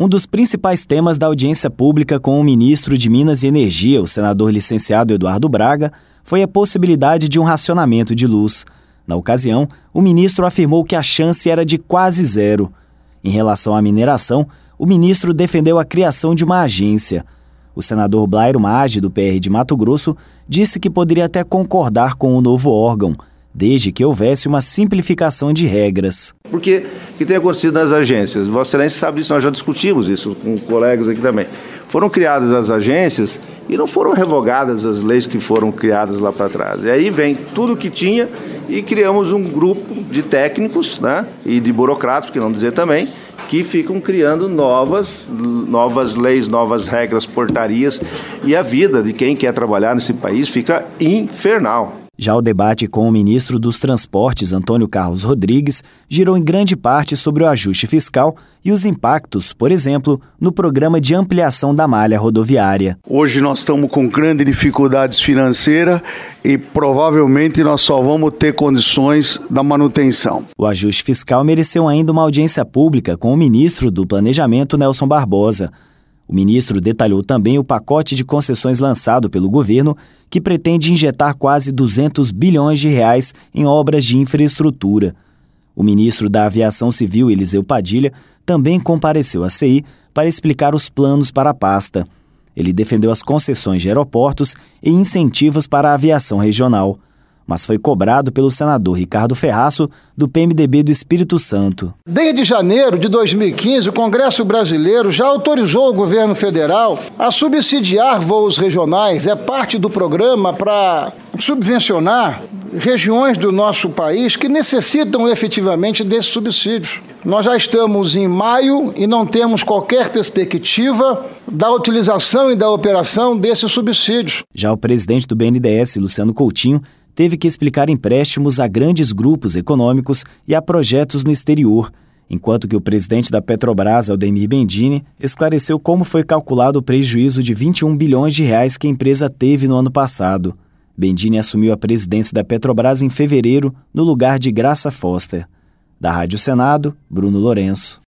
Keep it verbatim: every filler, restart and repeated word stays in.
Um dos principais temas da audiência pública com o ministro de Minas e Energia, o senador licenciado Eduardo Braga, foi a possibilidade de um racionamento de luz. Na ocasião, o ministro afirmou que a chance era de quase zero. Em relação à mineração, o ministro defendeu a criação de uma agência. O senador Blairo Maggi, do P R de Mato Grosso, disse que poderia até concordar com o novo órgão, desde que houvesse uma simplificação de regras. Por que que tem acontecido nas agências? Vossa Excelência sabe disso, nós já discutimos isso com colegas aqui também. Foram criadas as agências e não foram revogadas as leis que foram criadas lá para trás. E aí vem tudo que tinha e criamos um grupo de técnicos, né, e de burocratas, por que não dizer também, que ficam criando novas, novas leis, novas regras, portarias, e a vida de quem quer trabalhar nesse país fica infernal. Já o debate com o ministro dos Transportes, Antônio Carlos Rodrigues, girou em grande parte sobre o ajuste fiscal e os impactos, por exemplo, no programa de ampliação da malha rodoviária. Hoje nós estamos com grandes dificuldades financeiras e provavelmente nós só vamos ter condições da manutenção. O ajuste fiscal mereceu ainda uma audiência pública com o ministro do Planejamento, Nelson Barbosa. O ministro detalhou também o pacote de concessões lançado pelo governo, que pretende injetar quase duzentos bilhões de reais em obras de infraestrutura. O ministro da Aviação Civil, Eliseu Padilha, também compareceu à C I para explicar os planos para a pasta. Ele defendeu as concessões de aeroportos e incentivos para a aviação regional, mas foi cobrado pelo senador Ricardo Ferraço, do P M D B do Espírito Santo. Desde janeiro de dois mil e quinze, o Congresso brasileiro já autorizou o governo federal a subsidiar voos regionais. É parte do programa para subvencionar regiões do nosso país que necessitam efetivamente desses subsídios. Nós já estamos em maio e não temos qualquer perspectiva da utilização e da operação desses subsídios. Já o presidente do B N D E S, Luciano Coutinho, teve que explicar empréstimos a grandes grupos econômicos e a projetos no exterior, enquanto que o presidente da Petrobras, Aldemir Bendini, esclareceu como foi calculado o prejuízo de vinte e um bilhões de reais que a empresa teve no ano passado. Bendini assumiu a presidência da Petrobras em fevereiro, no lugar de Graça Foster. Da Rádio Senado, Bruno Lourenço.